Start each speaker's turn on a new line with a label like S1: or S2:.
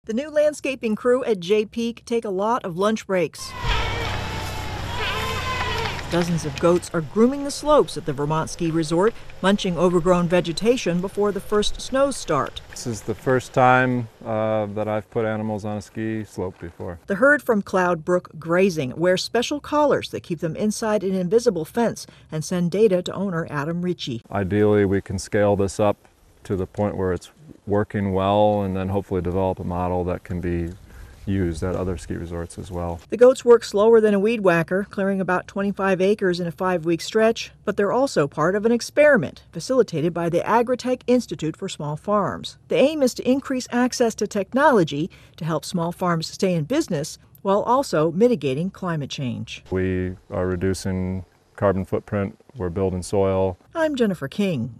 S1: The new landscaping crew at Jay Peak take a lot of lunch breaks. Dozens of goats are grooming the slopes at the Vermont Ski Resort, munching overgrown vegetation before the first snows start.
S2: This is the first time that I've put animals on a ski slope before.
S1: The herd from Cloud Brook Grazing wear special collars that keep them inside an invisible fence and send data to owner Adam Ritchie.
S2: Ideally, we can scale this up to the point where it's working well and then hopefully develop a model that can be used at other ski resorts as well.
S1: The goats work slower than a weed whacker, clearing about 25 acres in a 5-week stretch, but they're also part of an experiment facilitated by the Agritech Institute for Small Farms. The aim is to increase access to technology to help small farms stay in business while also mitigating climate change.
S2: We are reducing carbon footprint, we're building soil.
S1: I'm Jennifer King.